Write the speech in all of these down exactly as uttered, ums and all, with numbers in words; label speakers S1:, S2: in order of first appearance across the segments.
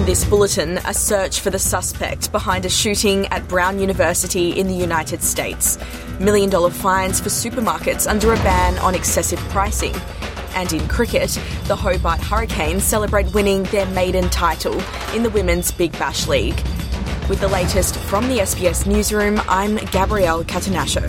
S1: In this bulletin, a search for the suspect behind a shooting at Brown University in the United States. Million dollar fines for supermarkets under a ban on excessive pricing. And in cricket, the Hobart Hurricanes celebrate winning their maiden title in the Women's Big Bash League. With the latest from the S B S Newsroom, I'm Gabrielle Catanascio.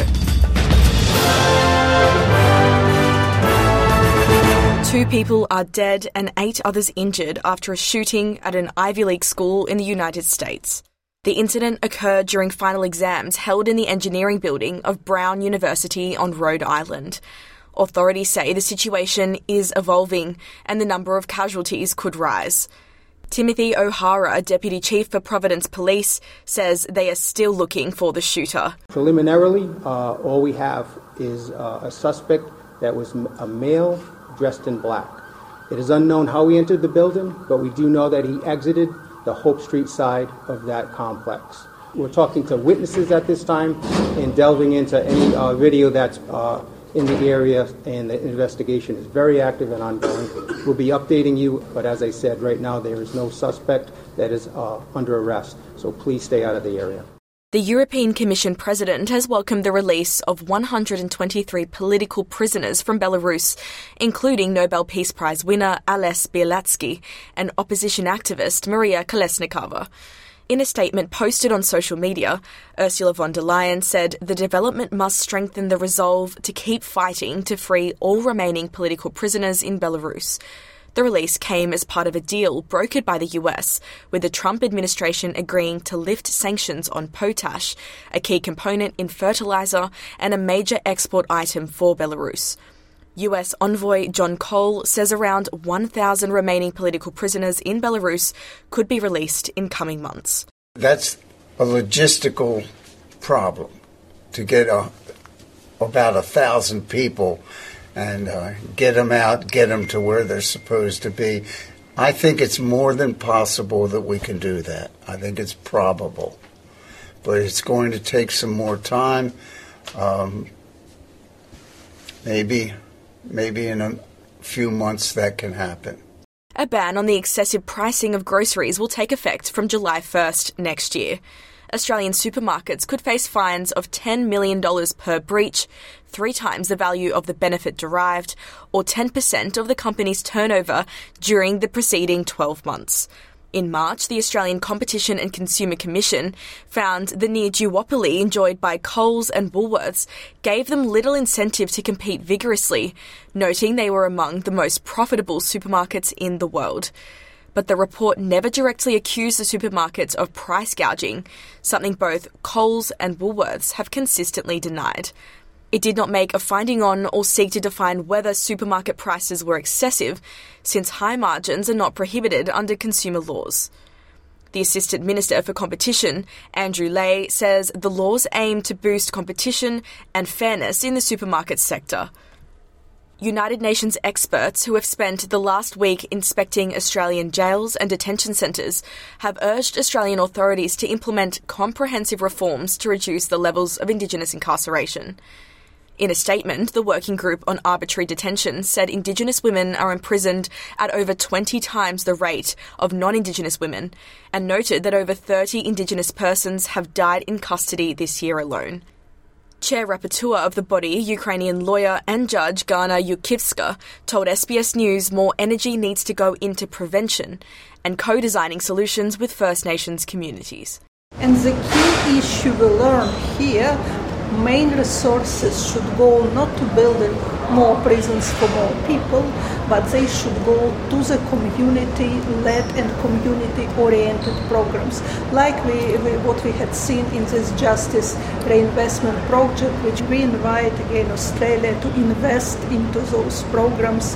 S1: Two people are dead and eight others injured after a shooting at an Ivy League school in the United States. The incident occurred during final exams held in the engineering building of Brown University on Rhode Island. Authorities say the situation is evolving and the number of casualties could rise. Timothy O'Hara, Deputy Chief for Providence Police, says they are still looking for the shooter.
S2: Preliminarily, uh, all we have is uh, a suspect that was a male dressed in black. It is unknown how he entered the building, but we do know that he exited the Hope Street side of that complex. We're talking to witnesses at this time and delving into any uh, video that's uh, in the area, and the investigation is very active and ongoing. We'll be updating you, but as I said, right now there is no suspect that is uh, under arrest, so please stay out of the area.
S1: The European Commission President has welcomed the release of one hundred twenty-three political prisoners from Belarus, including Nobel Peace Prize winner Ales Bialiatski and opposition activist Maria Kolesnikova. In a statement posted on social media, Ursula von der Leyen said the development must strengthen the resolve to keep fighting to free all remaining political prisoners in Belarus. The release came as part of a deal brokered by the U S, with the Trump administration agreeing to lift sanctions on potash, a key component in fertilizer and a major export item for Belarus. U S envoy John Cole says around one thousand remaining political prisoners in Belarus could be released in coming months.
S3: That's a logistical problem, to get a, about a thousand people and uh, get them out, get them to where they're supposed to be. I think it's more than possible that we can do that. I think it's probable. But it's going to take some more time. Um, maybe, maybe in a few months that can happen.
S1: A ban on the excessive pricing of groceries will take effect from July first next year. Australian supermarkets could face fines of ten million dollars per breach, three times the value of the benefit derived, or ten percent of the company's turnover during the preceding twelve months. In March, the Australian Competition and Consumer Commission found the near duopoly enjoyed by Coles and Woolworths gave them little incentive to compete vigorously, noting they were among the most profitable supermarkets in the world. But the report never directly accused the supermarkets of price gouging, something both Coles and Woolworths have consistently denied. It did not make a finding on or seek to define whether supermarket prices were excessive, since high margins are not prohibited under consumer laws. The Assistant Minister for Competition, Andrew Leigh, says the laws aim to boost competition and fairness in the supermarket sector. United Nations experts who have spent the last week inspecting Australian jails and detention centres have urged Australian authorities to implement comprehensive reforms to reduce the levels of Indigenous incarceration. In a statement, the Working Group on Arbitrary Detention said Indigenous women are imprisoned at over twenty times the rate of non-Indigenous women, and noted that over thirty Indigenous persons have died in custody this year alone. Chair Rapporteur of the body, Ukrainian lawyer and judge Gana Yukivska, told S B S News more energy needs to go into prevention and co-designing solutions with First Nations communities.
S4: And the key issue we learned here, main resources should go not to building more prisons for more people, but they should go to the community-led and community-oriented programs, like we, we, what we had seen in this Justice Reinvestment Project, which we invite again Australia to invest into those programs.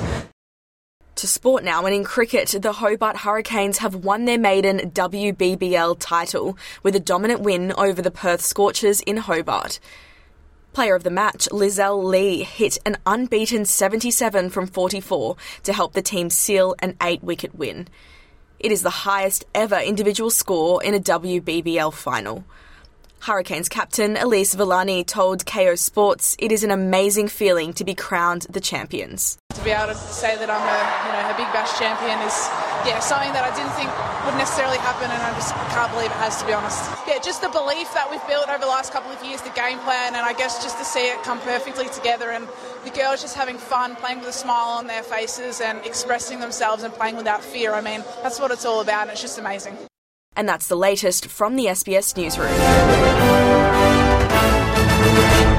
S1: To sport now, and in cricket, the Hobart Hurricanes have won their maiden W B B L title with a dominant win over the Perth Scorchers in Hobart. Player of the match, Lizelle Lee, hit an unbeaten seventy-seven from forty-four to help the team seal an eight-wicket win. It is the highest ever individual score in a W B B L final. Hurricanes captain Elise Villani told K O Sports it is an amazing feeling to be crowned the champions.
S5: To be able to say that I'm a, you know, a Big Bash champion is, yeah, something that I didn't think would necessarily happen, and I just can't believe it has, to be honest. Yeah, just the belief that we've built over the last couple of years, the game plan, and I guess just to see it come perfectly together, and the girls just having fun, playing with a smile on their faces and expressing themselves and playing without fear. I mean, that's what it's all about, and it's just amazing.
S1: And that's the latest from the S B S Newsroom.